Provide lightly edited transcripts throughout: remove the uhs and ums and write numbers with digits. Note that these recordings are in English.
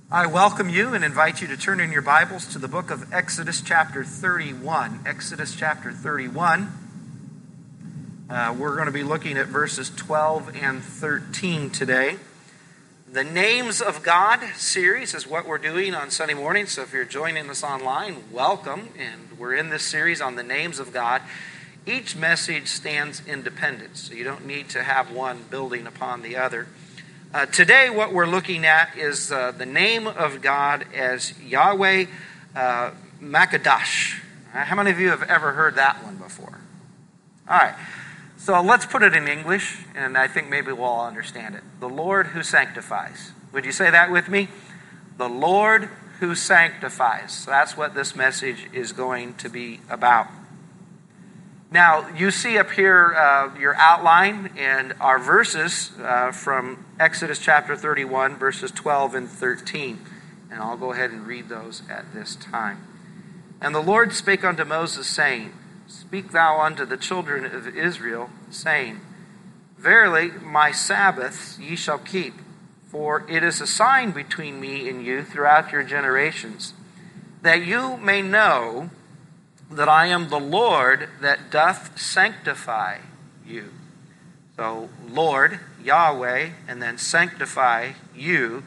I welcome you and invite you to turn in your Bibles to the book of Exodus chapter 31. Exodus chapter 31. We're going to be looking at verses 12 and 13 today. The Names of God series is what we're doing on Sunday morning. So if you're joining us online, welcome. And we're in this series on the names of God. Each message stands independent, so you don't need to have one building upon the other. Today what we're looking at is the name of God as Yahweh Makadash. How many of you have ever heard that one before? All right, so let's put it in English, and I think maybe we'll all understand it. The Lord who sanctifies. Would you say that with me? The Lord who sanctifies. So that's what this message is going to be about. Now, you see up here your outline and our verses from Exodus chapter 31, verses 12 and 13. And I'll go ahead and read those at this time. And the Lord spake unto Moses, saying, Speak thou unto the children of Israel, saying, Verily my Sabbaths ye shall keep, for it is a sign between me and you throughout your generations, that you may know that I am the Lord that doth sanctify you. So, Lord, Yahweh, and then sanctify you,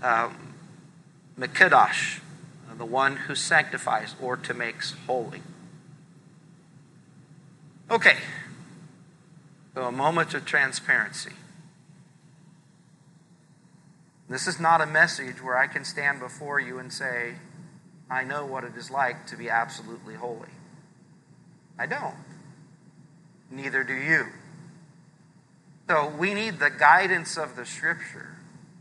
Mekadosh, the one who sanctifies or to makes holy. Okay, so a moment of transparency. This is not a message where I can stand before you and say, I know what it is like to be absolutely holy. I don't. Neither do you. So we need the guidance of the Scripture.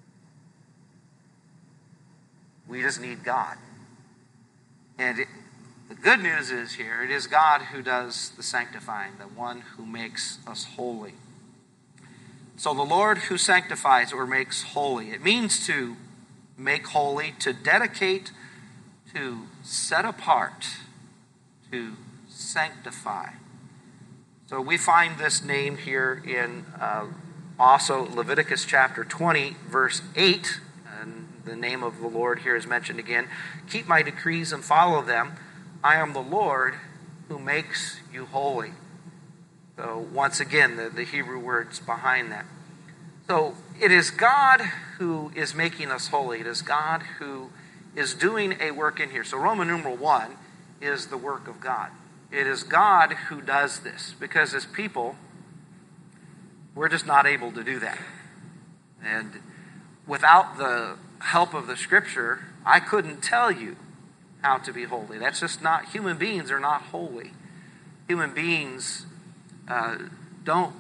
We just need God. And the good news is here, it is God who does the sanctifying, the one who makes us holy. So the Lord who sanctifies or makes holy. It means to make holy, to dedicate, to set apart, to sanctify. So we find this name here in also Leviticus chapter 20, verse 8. And the name of the Lord here is mentioned again. Keep my decrees and follow them. I am the Lord who makes you holy. So once again, the Hebrew words behind that. So it is God who is making us holy. It is God who is doing a work in here. So Roman numeral 1 is the work of God. It is God who does this, because as people, we're just not able to do that. And without the help of the Scripture, I couldn't tell you how to be holy. That's just not, human beings are not holy. Human beings don't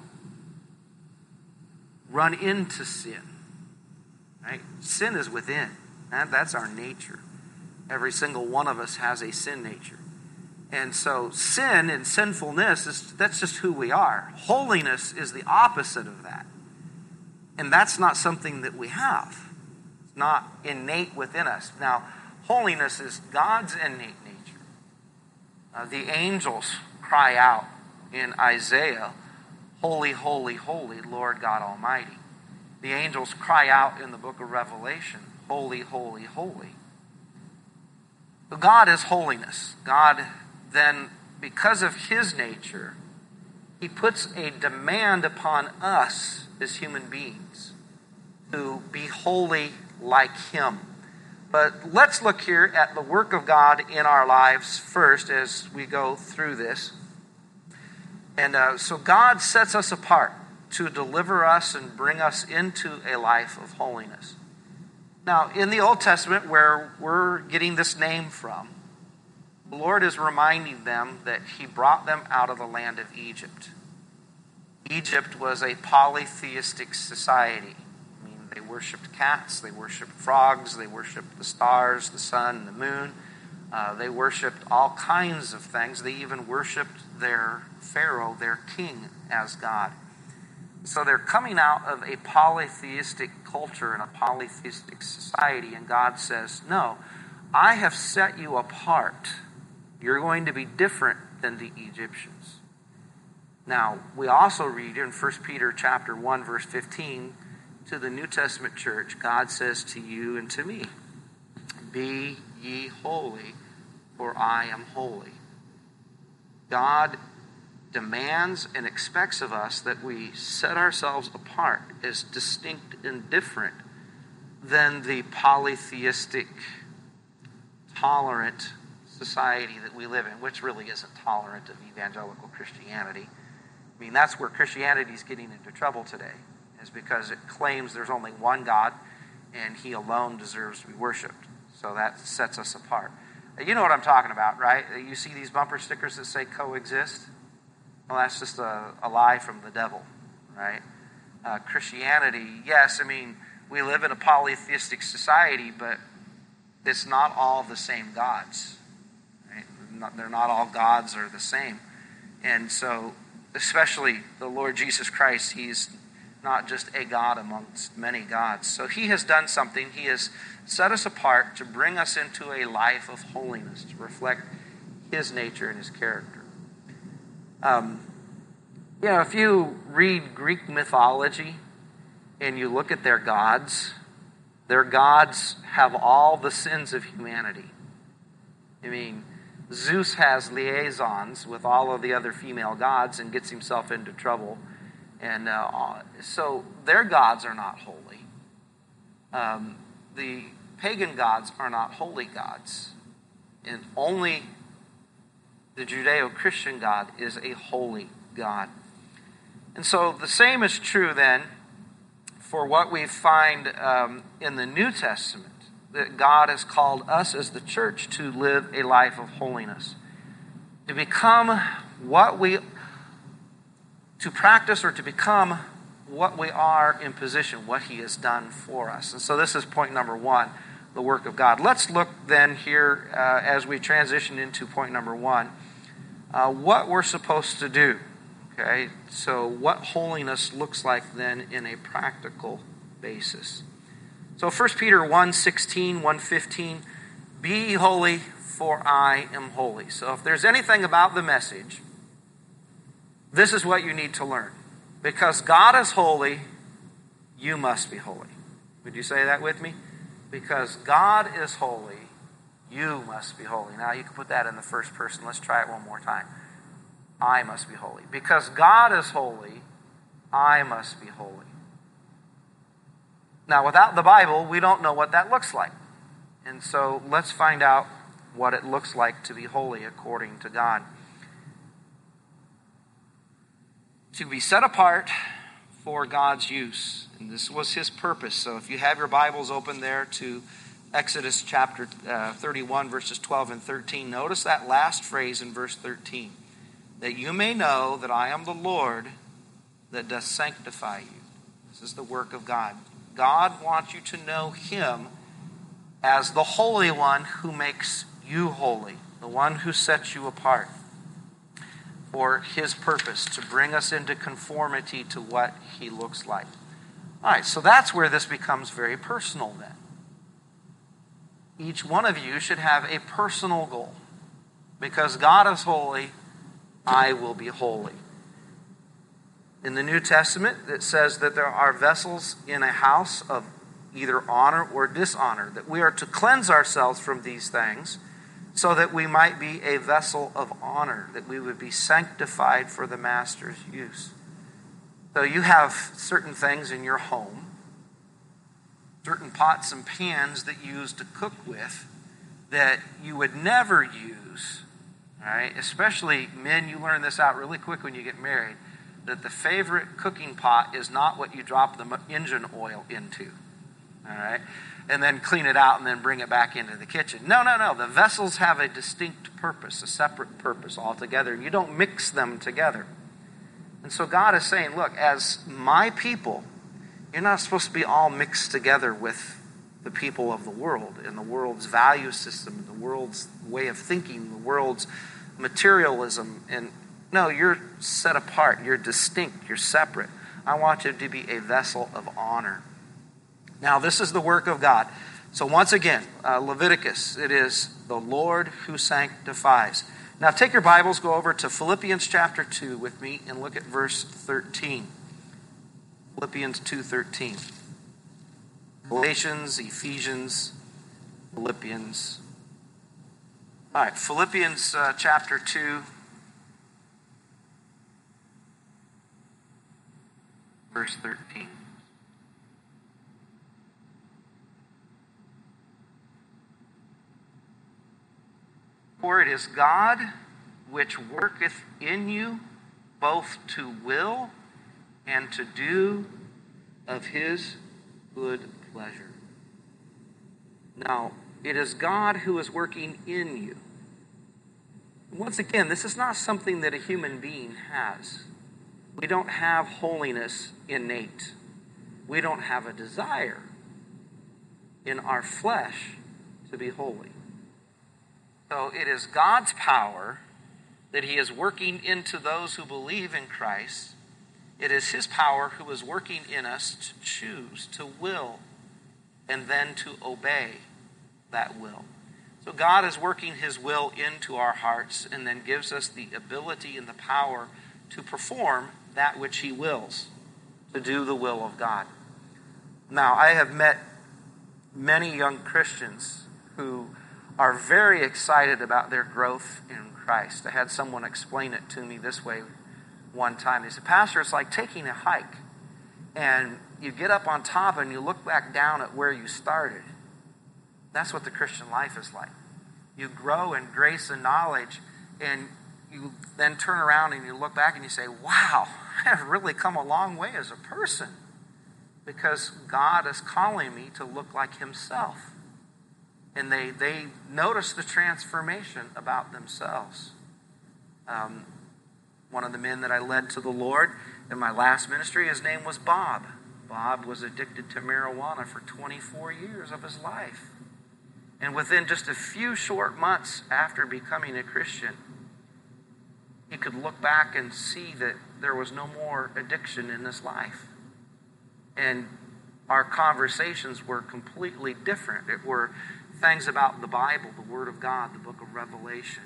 run into sin. Right? Sin is within. That's our nature. Every single one of us has a sin nature. And so sin and sinfulness, that's just who we are. Holiness is the opposite of that. And that's not something that we have. It's not innate within us. Now, holiness is God's innate nature. The angels cry out in Isaiah, Holy, holy, holy, Lord God Almighty. The angels cry out in the book of Revelation, Holy, holy, holy. So God is holiness. God then, because of his nature, he puts a demand upon us as human beings to be holy like him. But let's look here at the work of God in our lives first as we go through this. And so God sets us apart to deliver us and bring us into a life of holiness. Now, in the Old Testament, where we're getting this name from, the Lord is reminding them that he brought them out of the land of Egypt. Egypt was a polytheistic society. I mean, they worshipped cats, they worshipped frogs, they worshipped the stars, the sun, the moon. They worshipped all kinds of things. They even worshipped their Pharaoh, their king, as God. So they're coming out of a polytheistic culture and a polytheistic society, and God says, no, I have set you apart. You're going to be different than the Egyptians. Now, we also read in 1 Peter chapter 1, verse 15, to the New Testament church, God says to you and to me, Be ye holy, for I am holy. God demands and expects of us that we set ourselves apart as distinct and different than the polytheistic, tolerant society that we live in, which really isn't tolerant of evangelical Christianity. I mean, that's where Christianity is getting into trouble today, is because it claims there's only one God and he alone deserves to be worshiped. So that sets us apart. You know what I'm talking about, right? You see these bumper stickers that say coexist? Well, that's just a lie from the devil, right? Christianity, yes, I mean, we live in a polytheistic society, but it's not all the same gods. Right? They're not all gods are the same. And so, especially the Lord Jesus Christ, he's not just a God amongst many gods. So he has done something. He has set us apart to bring us into a life of holiness, to reflect his nature and his character. If you read Greek mythology and you look at their gods have all the sins of humanity. I mean, Zeus has liaisons with all of the other female gods and gets himself into trouble. And so their gods are not holy. The pagan gods are not holy gods. And only the Judeo-Christian God is a holy God. And so the same is true then for what we find in the New Testament, that God has called us as the church to live a life of holiness, to become to practice or to become what we are in position, what he has done for us. And so this is point number one, the work of God. Let's look then here as we transition into point number one, what we're supposed to do. Okay, so what holiness looks like then in a practical basis. So 1 Peter 1:16, 1:15, be ye holy, for I am holy. So if there's anything about the message, this is what you need to learn. Because God is holy, you must be holy. Would you say that with me? Because God is holy, you must be holy. Now you can put that in the first person. Let's try it one more time. I must be holy. Because God is holy, I must be holy. Now, without the Bible, we don't know what that looks like. And so let's find out what it looks like to be holy according to God. To be set apart for God's use. And this was his purpose. So if you have your Bibles open there to Exodus chapter 31, verses 12 and 13, notice that last phrase in verse 13. That you may know that I am the Lord that doth sanctify you. This is the work of God. God wants you to know him as the Holy One who makes you holy, the one who sets you apart for his purpose, to bring us into conformity to what he looks like. All right, so that's where this becomes very personal then. Each one of you should have a personal goal. Because God is holy, I will be holy. In the New Testament, it says that there are vessels in a house of either honor or dishonor, that we are to cleanse ourselves from these things so that we might be a vessel of honor, that we would be sanctified for the Master's use. So you have certain things in your home, certain pots and pans that you use to cook with that you would never use. All right, especially men, you learn this out really quick when you get married, that the favorite cooking pot is not what you drop the engine oil into. All right, and then clean it out and then bring it back into the kitchen. No. The vessels have a distinct purpose, a separate purpose altogether. You don't mix them together. And so God is saying, look, as my people, you're not supposed to be all mixed together with the people of the world and the world's value system, the world's way of thinking, the world's materialism. And no, you're set apart, you're distinct, you're separate. I want you to be a vessel of honor. Now, this is the work of God. So once again, Leviticus, it is the Lord who sanctifies. Now take your Bibles, go over to Philippians chapter 2 with me and look at verse 13. Philippians 2:13. Galatians, Ephesians, Philippians. All right, Philippians chapter 2, verse 13. For it is God which worketh in you both to will and to do of his good pleasure. Now, it is God who is working in you. Once again, this is not something that a human being has. We don't have holiness innate. We don't have a desire in our flesh to be holy. So it is God's power that he is working into those who believe in Christ. It is his power who is working in us to choose, to will, and then to obey that will. So God is working his will into our hearts and then gives us the ability and the power to perform that which he wills, to do the will of God. Now, I have met many young Christians who are very excited about their growth in Christ. I had someone explain it to me this way one time. They said, Pastor, it's like taking a hike. And you get up on top and you look back down at where you started. That's what the Christian life is like. You grow in grace and knowledge, and you then turn around and you look back and you say, wow, I have really come a long way as a person, because God is calling me to look like himself. And they notice the transformation about themselves. One of the men that I led to the Lord in my last ministry, his name was Bob. Bob was addicted to marijuana for 24 years of his life. And within just a few short months after becoming a Christian, he could look back and see that there was no more addiction in his life. And our conversations were completely different. It were things about the Bible, the Word of God, the book of Revelation.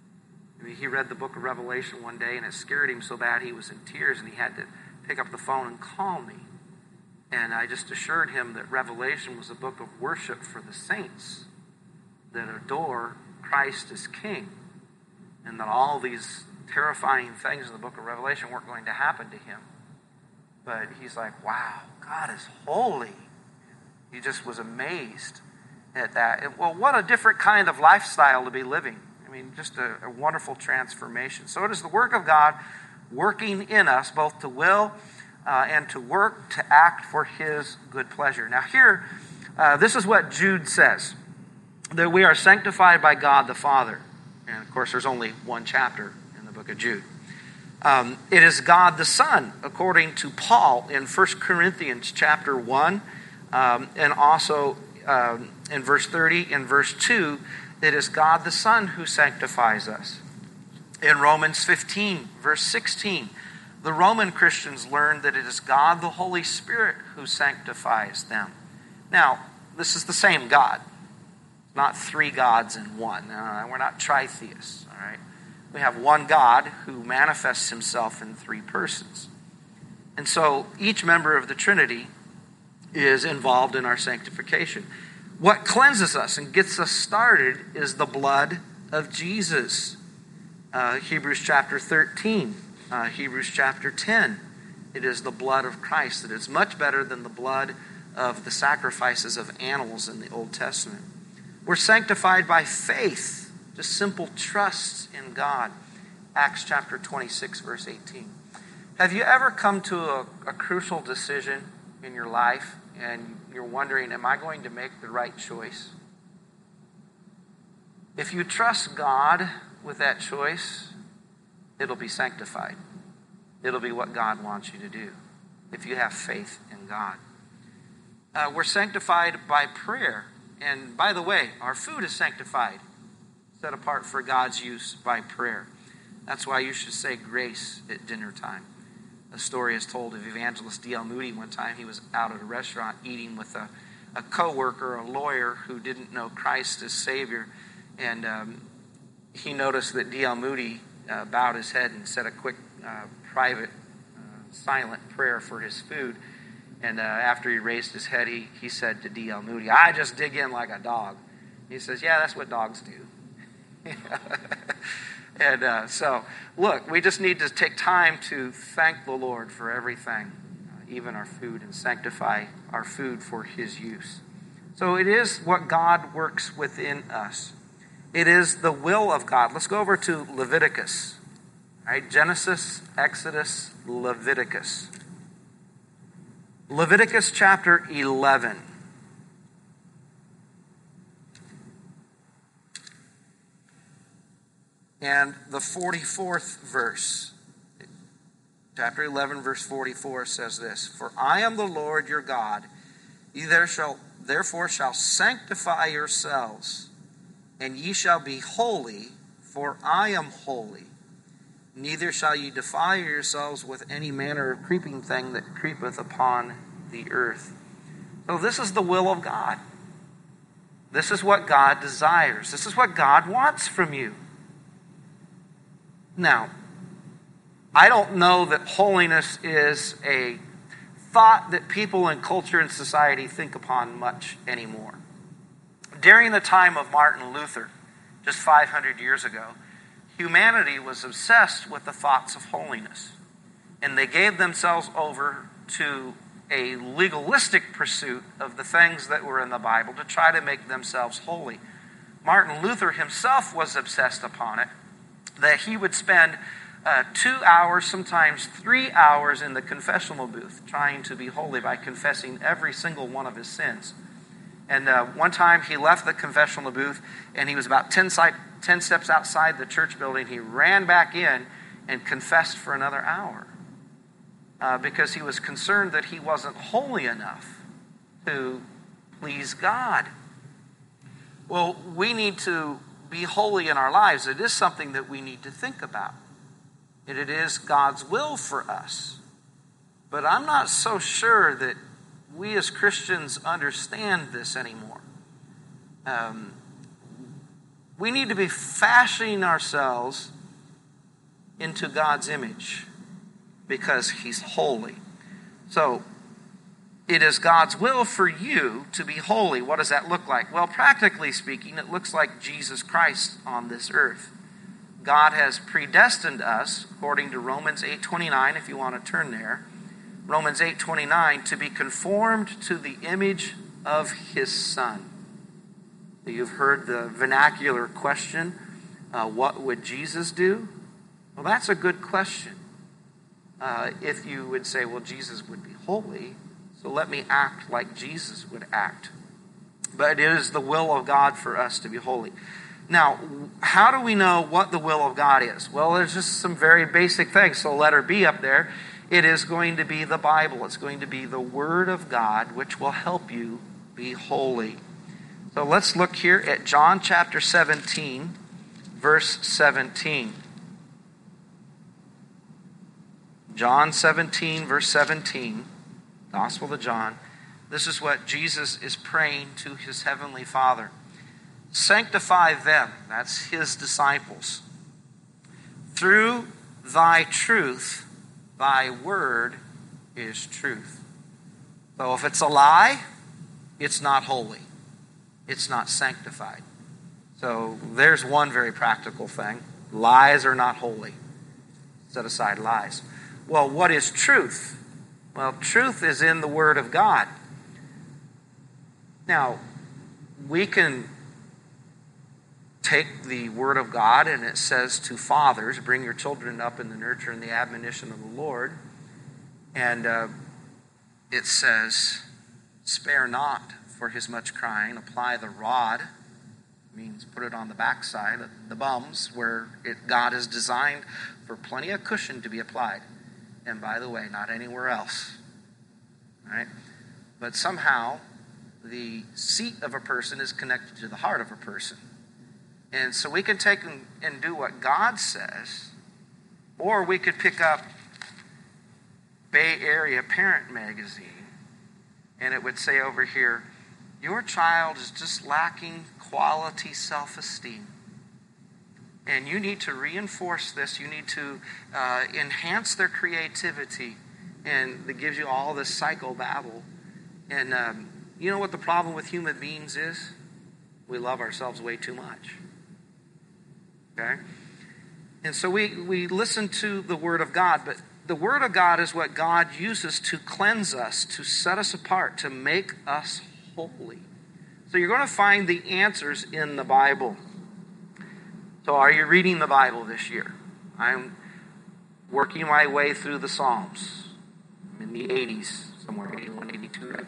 I mean, he read the book of Revelation one day, and it scared him so bad he was in tears, and he had to pick up the phone and call me. And I just assured him that Revelation was a book of worship for the saints that adore Christ as King, and that all these terrifying things in the book of Revelation weren't going to happen to him. But he's like, wow, God is holy. He just was amazed at that. Well, what a different kind of lifestyle to be living. I mean, just a wonderful transformation. So it is the work of God working in us, both to will and to work, to act for his good pleasure. Now here, this is what Jude says, that we are sanctified by God the Father. And of course, there's only one chapter in the book of Jude. It is God the Son, according to Paul in 1 Corinthians chapter 1, and also in verse 30 and verse 2, it is God the Son who sanctifies us. In Romans 15, verse 16, the Roman Christians learned that it is God the Holy Spirit who sanctifies them. Now, this is the same God. Not three gods in one. We're not tritheists, all right? We have one God who manifests himself in three persons. And so each member of the Trinity is involved in our sanctification. What cleanses us and gets us started is the blood of Jesus. Hebrews chapter 13, Hebrews chapter 10. It is the blood of Christ that is much better than the blood of the sacrifices of animals in the Old Testament. We're sanctified by faith, just simple trust in God. Acts chapter 26, verse 18. Have you ever come to a crucial decision in your life and you're wondering, am I going to make the right choice? If you trust God with that choice, it'll be sanctified. It'll be what God wants you to do if you have faith in God. We're sanctified by prayer. And by the way, our food is sanctified, set apart for God's use by prayer. That's why you should say grace at dinner time. A story is told of evangelist D.L. Moody one time. He was out at a restaurant eating with a co-worker, a lawyer who didn't know Christ as Savior. And he noticed that D.L. Moody bowed his head and said a quick, private, silent prayer for his food. And after he raised his head, he said to D.L. Moody, I just dig in like a dog. He says, yeah, that's what dogs do. And so, look, we just need to take time to thank the Lord for everything, even our food, and sanctify our food for his use. So it is what God works within us. It is the will of God. Let's go over to Leviticus. All right, Genesis, Exodus, Leviticus. Leviticus chapter 11. And the 44th verse. Chapter 11, verse 44 says this: For I am the Lord your God. Ye therefore shall sanctify yourselves, and ye shall be holy, for I am holy. Neither shall ye defile yourselves with any manner of creeping thing that creepeth upon the earth. So this is the will of God. This is what God desires. This is what God wants from you. Now, I don't know that holiness is a thought that people in culture and society think upon much anymore. During the time of Martin Luther, just 500 years ago, humanity was obsessed with the thoughts of holiness. And they gave themselves over to a legalistic pursuit of the things that were in the Bible to try to make themselves holy. Martin Luther himself was obsessed upon it, that he would spend 2 hours, sometimes 3 hours in the confessional booth trying to be holy by confessing every single one of his sins. And one time he left the confessional booth and he was about 10 steps outside the church building. He ran back in and confessed for another hour because he was concerned that he wasn't holy enough to please God. Well, we need to be holy in our lives. It is something that we need to think about. And it is God's will for us. But I'm not so sure that we as Christians understand this anymore. We need to be fashioning ourselves into God's image because he's holy. So, it is God's will for you to be holy. What does that look like? Well, practically speaking, it looks like Jesus Christ on this earth. God has predestined us, according to Romans 8:29, if you want to turn there. Romans 8:29, to be conformed to the image of his Son. You've heard the vernacular question, what would Jesus do? Well, that's a good question. If you would say, well, Jesus would be holy, so let me act like Jesus would act. But it is the will of God for us to be holy. Now, how do we know what the will of God is? Well, there's just some very basic things. So letter B up there, it is going to be the Bible. It's going to be the Word of God, which will help you be holy. So let's look here at John chapter 17, verse 17. John 17, verse 17, Gospel of John. This is what Jesus is praying to his heavenly Father. Sanctify them, that's his disciples, through thy truth, thy word is truth. So if it's a lie, it's not holy. It's not sanctified. So there's one very practical thing. Lies are not holy. Set aside lies. Well, what is truth? Well, truth is in the Word of God. Now, we can take the Word of God and it says to fathers, bring your children up in the nurture and the admonition of the Lord. And it says, spare not for his much crying, apply the rod, means put it on the backside, the bums, where God has designed for plenty of cushion to be applied. And by the way, not anywhere else. Right? But somehow, the seat of a person is connected to the heart of a person. And so we can take and do what God says, or we could pick up Bay Area Parent Magazine, and it would say over here, your child is just lacking quality self-esteem. And you need to reinforce this. You need to enhance their creativity. And it gives you all this psychobabble. And you know what the problem with human beings is? We love ourselves way too much. Okay? And so we listen to the Word of God, but the Word of God is what God uses to cleanse us, to set us apart, to make us holy. So you're going to find the answers in the Bible. So are you reading the Bible this year? I'm working my way through the Psalms. I'm in the 80s, somewhere 81, 82 right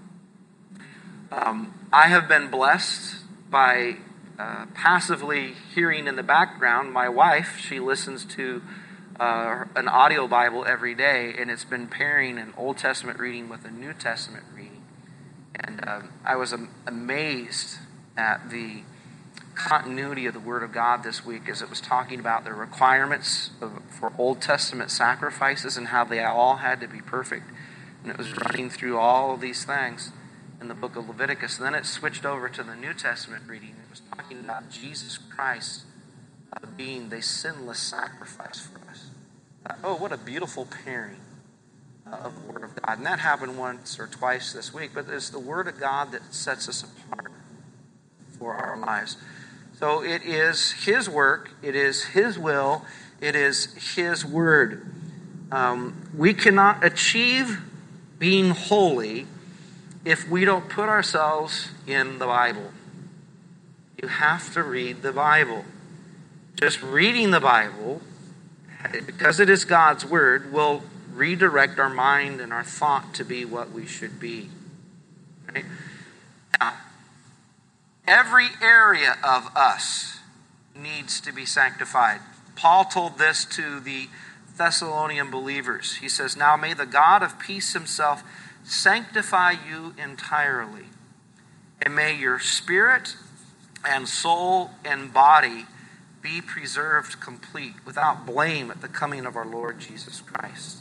now. I have been blessed by passively hearing in the background. My wife, she listens to an audio Bible every day, and it's been pairing an Old Testament reading with a New Testament reading. And I was amazed at the continuity of the Word of God this week as it was talking about the requirements for Old Testament sacrifices and how they all had to be perfect. And it was running through all of these things in the book of Leviticus. And then it switched over to the New Testament reading. It was talking about Jesus Christ being the sinless sacrifice for us. Oh, what a beautiful pairing of the Word of God. And that happened once or twice this week, but it's the Word of God that sets us apart for our lives. So it is His work, it is His will, it is His Word. We cannot achieve being holy if we don't put ourselves in the Bible. You have to read the Bible. Just reading the Bible, because it is God's Word, will redirect our mind and our thought to be what we should be. Right? Now, every area of us needs to be sanctified. Paul told this to the Thessalonian believers. He says, "Now may the God of peace himself sanctify you entirely, and may your spirit and soul and body be preserved complete, without blame at the coming of our Lord Jesus Christ."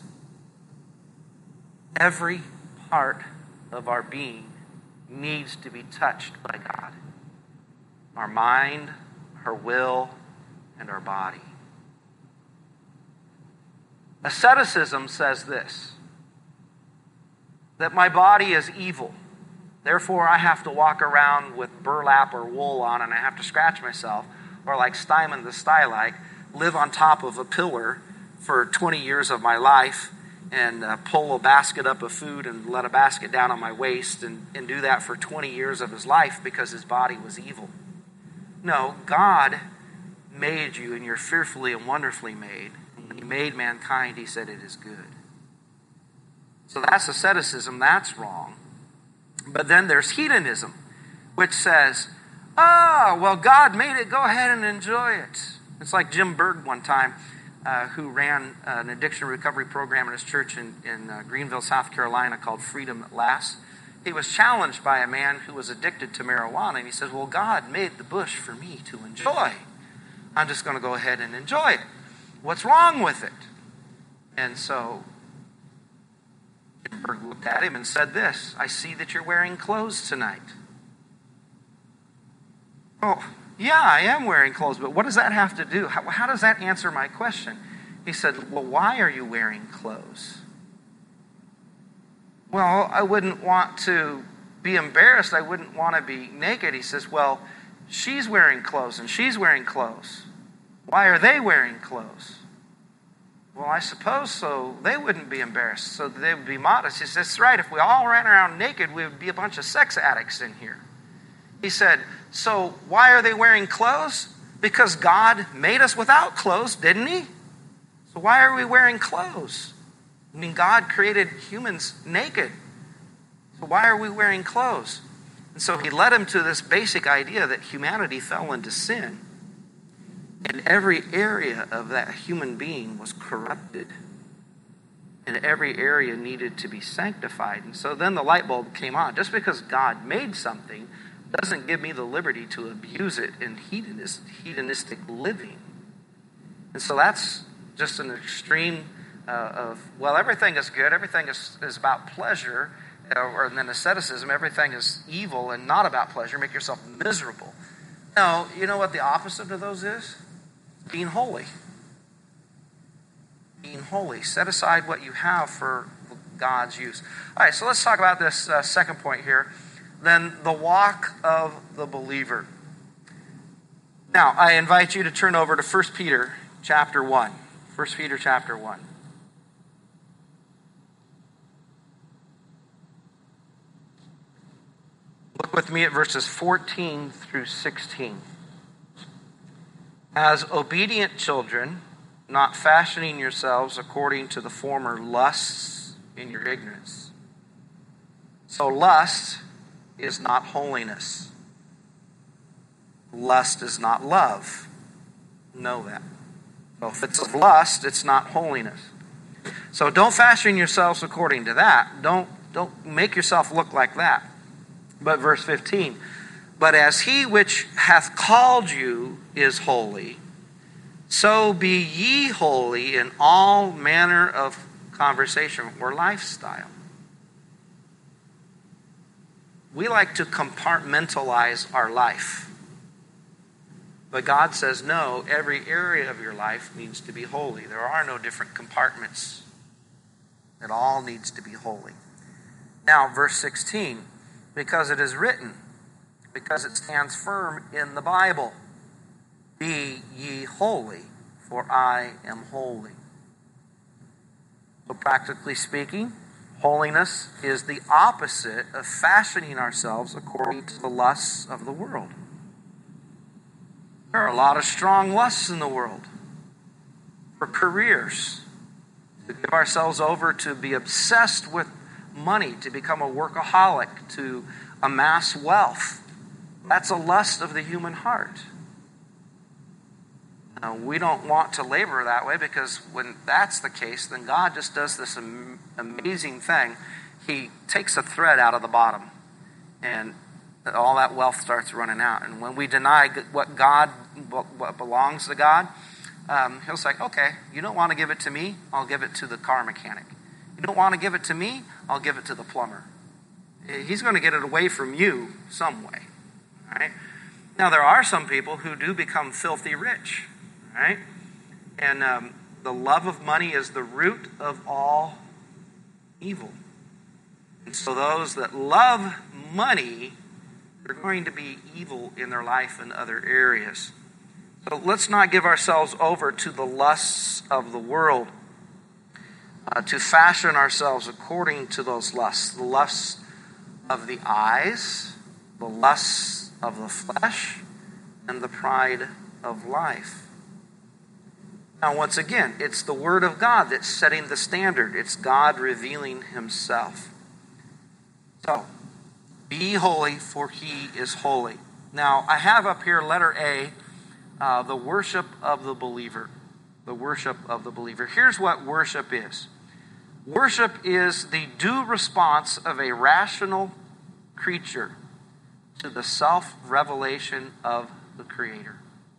Every part of our being needs to be touched by God. Our mind, our will, and our body. Asceticism says this, that my body is evil. Therefore, I have to walk around with burlap or wool on, and I have to scratch myself, or like Steinman the Stylite, live on top of a pillar for 20 years of my life, and pull a basket up of food and let a basket down on my waist, and do that for 20 years of his life because his body was evil. No, God made you, and you're fearfully and wonderfully made. When He made mankind, He said it is good. So that's asceticism, that's wrong. But then there's hedonism, which says, well, God made it, go ahead and enjoy it. It's like Jim Berg one time, who ran an addiction recovery program in his church in Greenville, South Carolina, called Freedom at Last. He was challenged by a man who was addicted to marijuana, and he says, well, God made the bush for me to enjoy. I'm just going to go ahead and enjoy it. What's wrong with it? And so Jim Berg looked at him and said this, "I see that you're wearing clothes tonight." "Oh, yeah, I am wearing clothes, but what does that have to do? How does that answer my question?" He said, "Well, why are you wearing clothes?" "Well, I wouldn't want to be embarrassed. I wouldn't want to be naked." He says, "Well, she's wearing clothes and she's wearing clothes. Why are they wearing clothes?" "Well, I suppose so they wouldn't be embarrassed, so they would be modest." He says, "That's right. If we all ran around naked, we would be a bunch of sex addicts in here." He said, "So why are they wearing clothes? Because God made us without clothes, didn't He? So why are we wearing clothes? I mean, God created humans naked. So why are we wearing clothes?" And so He led him to this basic idea that humanity fell into sin. And every area of that human being was corrupted. And every area needed to be sanctified. And so then the light bulb came on. Just because God made something doesn't give me the liberty to abuse it in hedonistic living. And so that's just an extreme of, well, everything is good, everything is about pleasure, or then asceticism, everything is evil and not about pleasure, make yourself miserable. No, you know what the opposite of those is? Being holy. Being holy. Set aside what you have for God's use. All right, so let's talk about this second point here. than the walk of the believer. Now, I invite you to turn over to 1 Peter chapter 1. 1 Peter chapter 1. Look with me at verses 14 through 16. As obedient children, not fashioning yourselves according to the former lusts in your ignorance. So lust is not holiness. Lust is not love. Know that. So if it's of lust, it's not holiness. So don't fashion yourselves according to that. Don't make yourself look like that. But verse 15, but as he which hath called you is holy, so be ye holy in all manner of conversation or lifestyle. We like to compartmentalize our life. But God says, no, every area of your life needs to be holy. There are no different compartments. It all needs to be holy. Now, verse 16, because it is written, because it stands firm in the Bible, be ye holy, for I am holy. So practically speaking, holiness is the opposite of fashioning ourselves according to the lusts of the world. There are a lot of strong lusts in the world. For careers, to give ourselves over to be obsessed with money, to become a workaholic, to amass wealth. That's a lust of the human heart. We don't want to labor that way, because when that's the case, then God just does this amazing thing. He takes a thread out of the bottom, and all that wealth starts running out. And when we deny what belongs to God, he'll say, okay, you don't want to give it to me, I'll give it to the car mechanic. You don't want to give it to me, I'll give it to the plumber. He's going to get it away from you some way. Right? Now, there are some people who do become filthy rich. Right? And the love of money is the root of all evil. And so those that love money are going to be evil in their life in other areas. So let's not give ourselves over to the lusts of the world, to fashion ourselves according to those lusts. The lusts of the eyes, the lusts of the flesh, and the pride of life. Now, once again, it's the Word of God that's setting the standard. It's God revealing Himself. So, be holy, for He is holy. Now, I have up here letter A, the worship of the believer. The worship of the believer. Here's what worship is. Worship is the due response of a rational creature to the self-revelation of the Creator.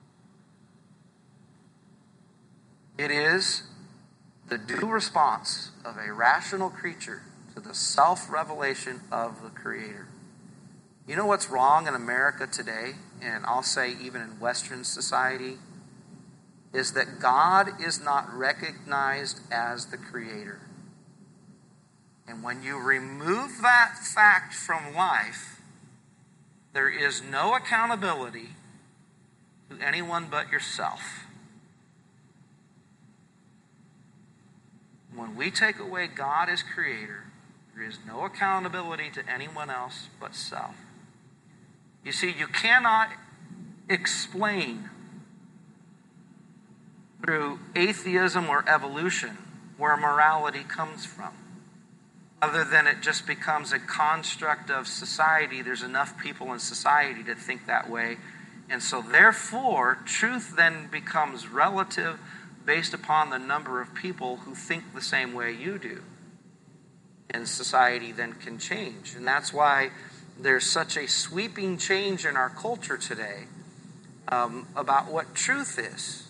It is the due response of a rational creature to the self-revelation of the Creator. You know what's wrong in America today, and I'll say even in Western society, is that God is not recognized as the Creator. And when you remove that fact from life, there is no accountability to anyone but yourself. When we take away God as Creator, there is no accountability to anyone else but self. You see, you cannot explain through atheism or evolution where morality comes from, other than it just becomes a construct of society. There's enough people in society to think that way. And so therefore, truth then becomes relative based upon the number of people who think the same way you do. And society then can change. And that's why there's such a sweeping change in our culture today about what truth is.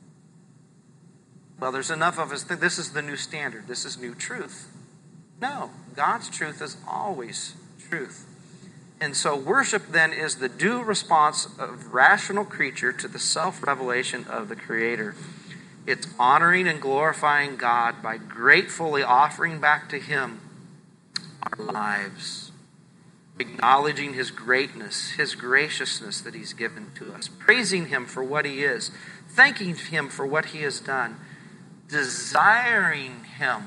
Well, there's enough of us think this is the new standard. This is new truth. No, God's truth is always truth. And so worship then is the due response of rational creature to the self-revelation of the Creator. It's honoring and glorifying God by gratefully offering back to Him our lives. acknowledging his greatness, his graciousness that he's given to us, praising him for what he is, thanking him for what he has done, desiring him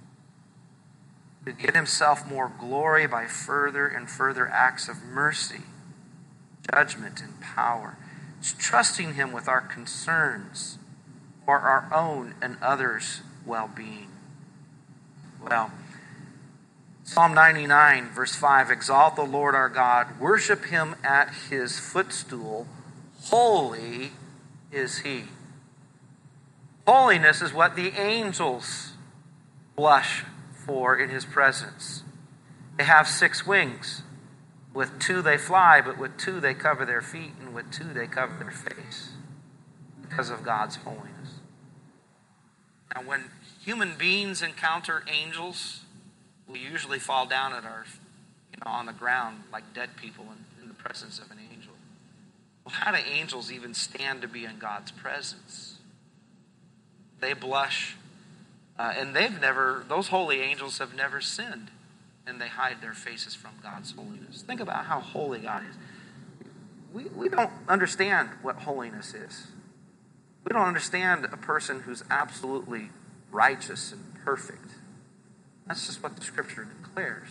to get himself more glory by further and further acts of mercy, judgment, and power. It's trusting him with our concerns for our own and others' well-being. Well, Psalm 99, verse 5, exalt the Lord our God, worship him at his footstool, holy is he. Holiness is what the angels blush for in his presence. They have 6 wings. With 2 they fly, but with 2 they cover their feet, and with 2 they cover their face because of God's holiness. Now, when human beings encounter angels, we usually fall down at on the ground like dead people in the presence of an angel. Well, how do angels even stand to be in God's presence? They blush, and those holy angels have never sinned, and they hide their faces from God's holiness. Think about how holy God is. We don't understand what holiness is. We don't understand a person who's absolutely righteous and perfect. That's just what the Scripture declares.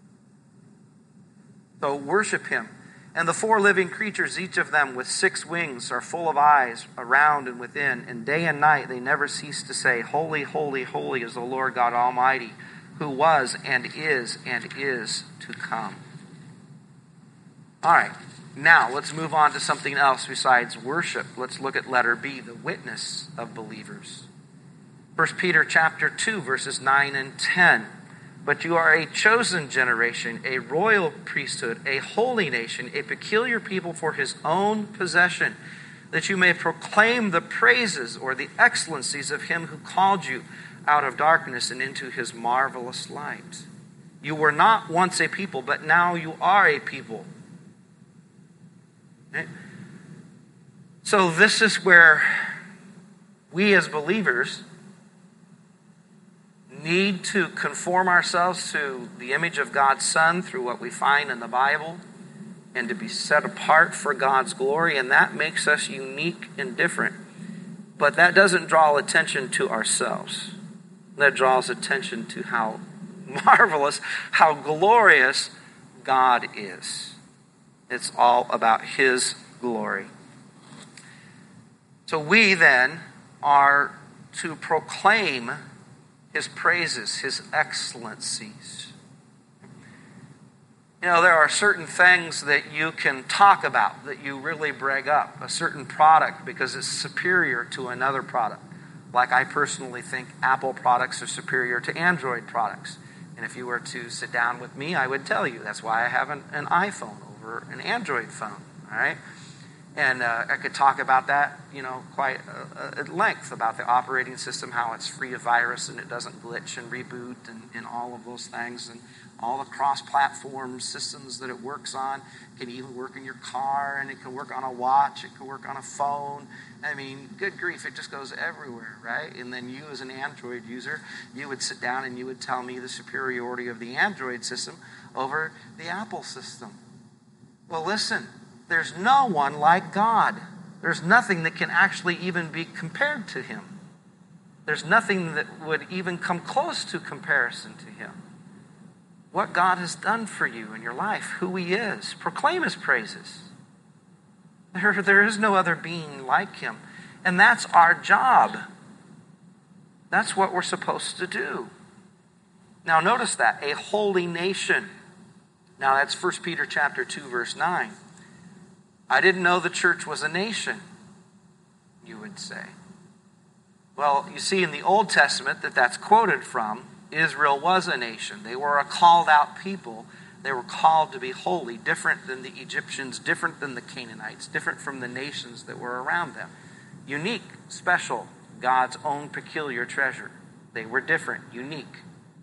So worship him. And the 4 living creatures, each of them with 6 wings, are full of eyes around and within. And day and night they never cease to say, holy, holy, holy is the Lord God Almighty, who was and is to come. All right, now let's move on to something else besides worship. Let's look at letter B, the witness of believers. 1 Peter chapter 2, verses 9 and 10. But you are a chosen generation, a royal priesthood, a holy nation, a peculiar people for his own possession, that you may proclaim the praises or the excellencies of him who called you out of darkness and into his marvelous light. You were not once a people, but now you are a people. Okay? So this is where we as believers need to conform ourselves to the image of God's Son through what we find in the Bible and to be set apart for God's glory, and that makes us unique and different. But that doesn't draw attention to ourselves. That draws attention to how marvelous, how glorious God is. It's all about his glory. So we then are to proclaim his praises, his excellencies. You know, there are certain things that you can talk about, that you really brag up. A certain product because it's superior to another product. Like I personally think Apple products are superior to Android products. And if you were to sit down with me, I would tell you. That's why I have an iPhone over an Android phone. All right? And I could talk about that, quite at length, about the operating system, how it's free of virus and it doesn't glitch and reboot and all of those things, and all the cross-platform systems that it works on. It can even work in your car, and it can work on a watch, it can work on a phone. I mean, good grief, it just goes everywhere, right? And then you as an Android user, you would sit down and you would tell me the superiority of the Android system over the Apple system. Well, listen. There's no one like God. There's nothing that can actually even be compared to him. There's nothing that would even come close to comparison to him. What God has done for you in your life, who he is. Proclaim his praises. There is no other being like him. And that's our job. That's what we're supposed to do. Now notice that, a holy nation. Now that's 1 Peter chapter 2, verse 9. I didn't know the church was a nation, you would say. Well, you see in the Old Testament that's quoted from, Israel was a nation. They were a called out people. They were called to be holy, different than the Egyptians, different than the Canaanites, different from the nations that were around them. Unique, special, God's own peculiar treasure. They were different, unique.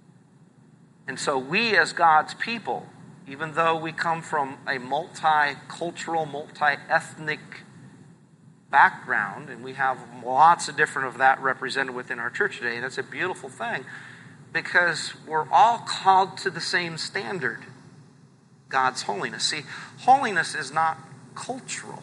And so we as God's people, even though we come from a multicultural, multi-ethnic background, and we have lots of different of that represented within our church today, that's a beautiful thing, because we're all called to the same standard. God's holiness. See, holiness is not cultural.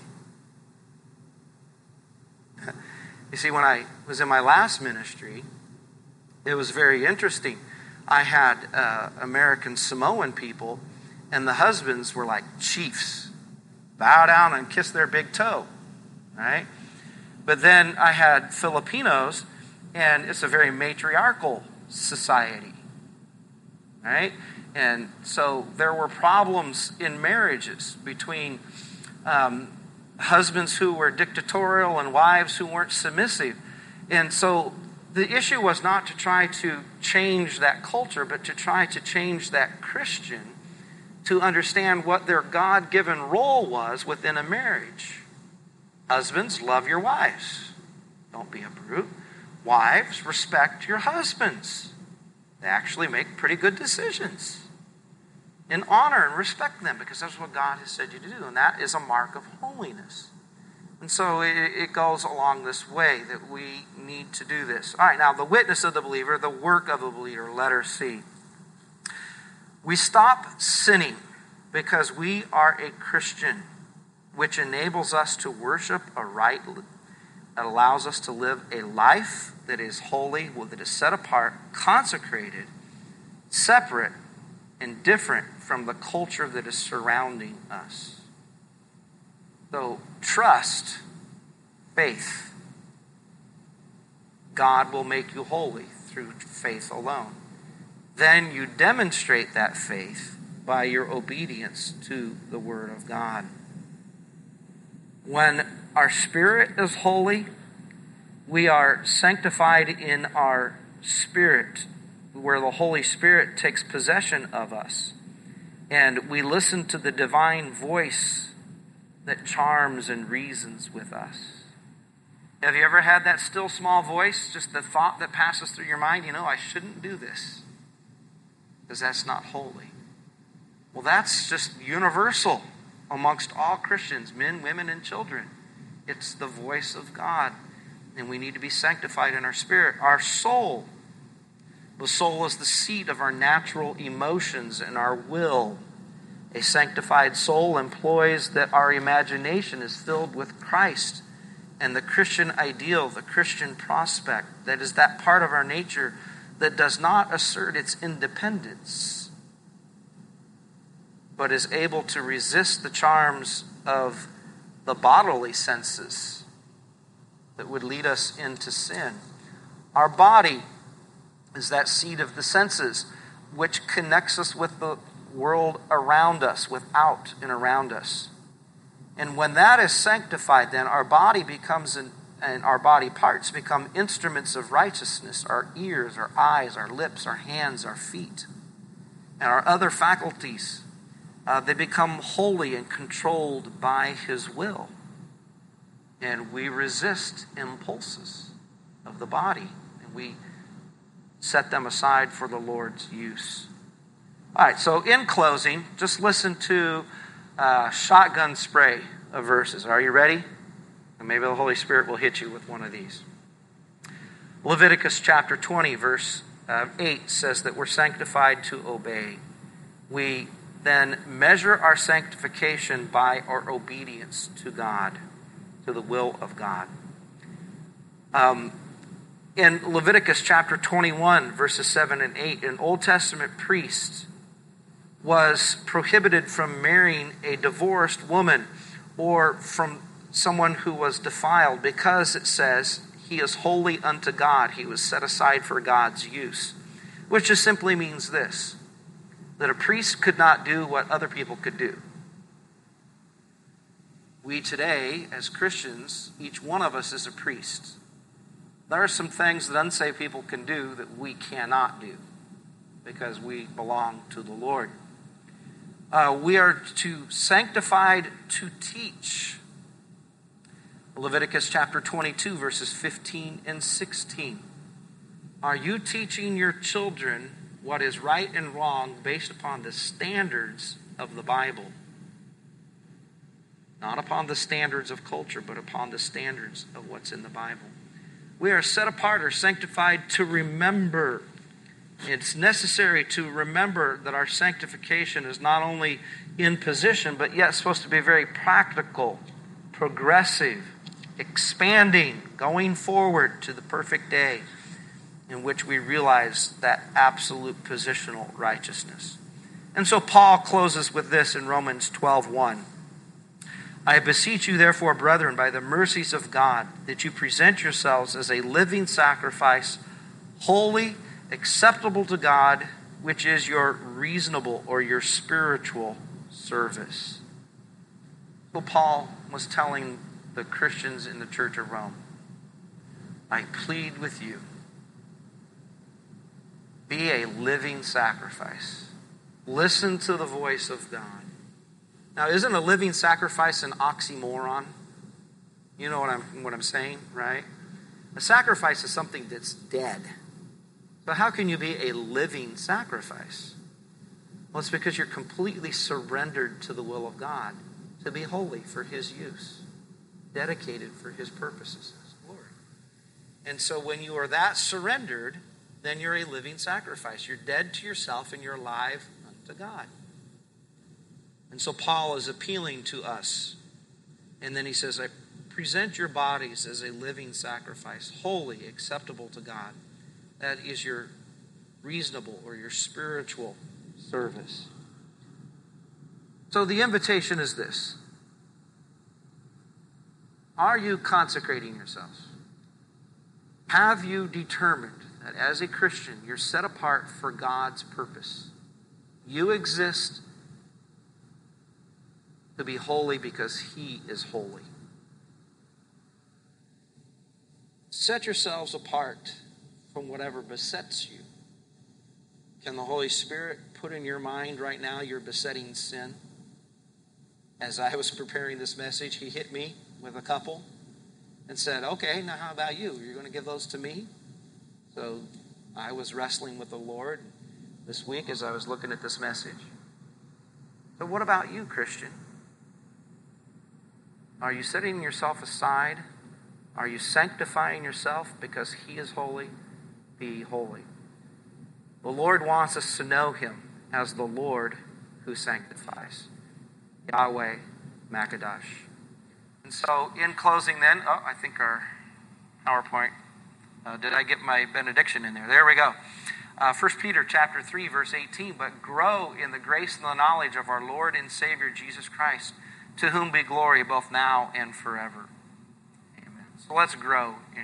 You see, when I was in my last ministry, it was very interesting. I had American Samoan people, and the husbands were like chiefs. Bow down and kiss their big toe, right? But then I had Filipinos, and it's a very matriarchal society, right? And so there were problems in marriages between husbands who were dictatorial and wives who weren't submissive. And so the issue was not to try to change that culture, but to try to change that Christian to understand what their God-given role was within a marriage. Husbands, love your wives. Don't be a brute. Wives, respect your husbands. They actually make pretty good decisions. And honor and respect them, because that's what God has said you to do. And that is a mark of holiness. And so it goes along this way that we need to do this. All right, now the witness of the believer, the work of the believer, letter C. We stop sinning because we are a Christian, which enables us to worship rightly. It allows us to live a life that is holy, that is set apart, consecrated, separate, and different from the culture that is surrounding us. So, trust, faith. God will make you holy through faith alone. Then you demonstrate that faith by your obedience to the Word of God. When our spirit is holy, we are sanctified in our spirit, where the Holy Spirit takes possession of us. And we listen to the divine voice that charms and reasons with us. Have you ever had that still small voice, just the thought that passes through your mind, I shouldn't do this, because that's not holy? Well, that's just universal amongst all Christians, men, women, and children. It's the voice of God, and we need to be sanctified in our spirit. Our soul, the soul is the seat of our natural emotions and our will. A sanctified soul employs that our imagination is filled with Christ and the Christian ideal, the Christian prospect. That is that part of our nature that does not assert its independence, but is able to resist the charms of the bodily senses that would lead us into sin. Our body is that seat of the senses which connects us with the world around us, without and around us. And when that is sanctified, then our body becomes and our body parts become instruments of righteousness. Our ears, our eyes, our lips, our hands, our feet, and our other faculties, they become holy and controlled by His will. And we resist impulses of the body, and we set them aside for the Lord's use. All right, so in closing, just listen to shotgun spray of verses. Are you ready? And maybe the Holy Spirit will hit you with one of these. Leviticus chapter 20, verse 8 says that we're sanctified to obey. We then measure our sanctification by our obedience to God, to the will of God. In Leviticus chapter 21, verses 7 and 8, an Old Testament priest was prohibited from marrying a divorced woman or from someone who was defiled, because it says he is holy unto God. He was set aside for God's use, which just simply means this, that a priest could not do what other people could do. We today, as Christians, each one of us is a priest. There are some things that unsaved people can do that we cannot do because we belong to the Lord. We are sanctified to teach. Leviticus chapter 22, verses 15 and 16. Are you teaching your children what is right and wrong based upon the standards of the Bible? Not upon the standards of culture, but upon the standards of what's in the Bible. We are set apart or sanctified to remember It's necessary to remember that our sanctification is not only in position, but yet supposed to be very practical, progressive, expanding, going forward to the perfect day in which we realize that absolute positional righteousness. And so Paul closes with this in Romans 12:1. I beseech you, therefore, brethren, by the mercies of God, that you present yourselves as a living sacrifice, holy, acceptable to God, which is your reasonable or your spiritual service. So Paul was telling the Christians in the church of Rome, I plead with you, be a living sacrifice. Listen to the voice of God. Now, isn't a living sacrifice an oxymoron? You know what I'm saying, right? A sacrifice is something that's dead. But how can you be a living sacrifice? Well, it's because you're completely surrendered to the will of God, to be holy for His use, dedicated for His purposes as Lord. And so when you are that surrendered, then you're a living sacrifice. You're dead to yourself and you're alive unto God. And so Paul is appealing to us. And then he says, I present your bodies as a living sacrifice, holy, acceptable to God. That is your reasonable or your spiritual service. So the invitation is this. Are you consecrating yourselves? Have you determined that as a Christian, you're set apart for God's purpose? You exist to be holy because He is holy. Set yourselves apart from whatever besets you. Can the Holy Spirit put in your mind right now your besetting sin? As I was preparing this message, He hit me with a couple and said, okay, now how about you? You're going to give those to me? So I was wrestling with the Lord this week as I was looking at this message. So what about you, Christian? Are you setting yourself aside? Are you sanctifying yourself because He is holy? Be holy. The Lord wants us to know Him as the Lord who sanctifies. Yahweh Makadosh. And so in closing then, I think our PowerPoint, did I get my benediction in there? There we go. 1 Peter chapter 3, verse 18, but grow in the grace and the knowledge of our Lord and Savior Jesus Christ, to whom be glory both now and forever. Amen. So let's grow in